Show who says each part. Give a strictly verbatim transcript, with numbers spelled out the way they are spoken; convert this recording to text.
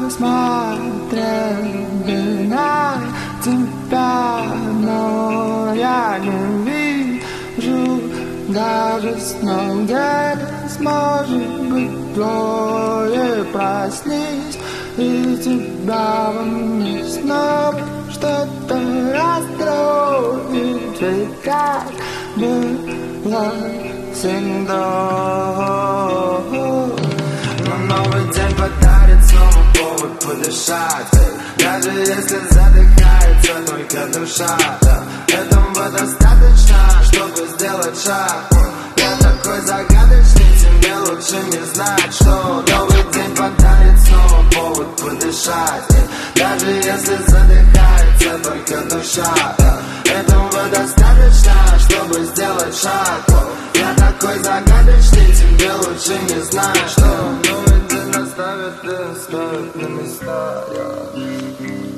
Speaker 1: смотрел бы на тебя, но я не вижу даже сном, где-то сможет быть твое. Проснись, и тебя во мне снова что-то расстроит, ведь так было всегда. Но новый день подарит снова повод подышать, даже если задыхается только душа. Этого достаточно, чтобы сделать шаг. Я такой загадочный, тебе лучше не знать, что новый день подарит снова повод подышать, даже если задыхается только душа. Этого достаточно, чтобы сделать шаг. Я такой загадочный, тебе лучше не знать, что новый день оставит и ставит на места.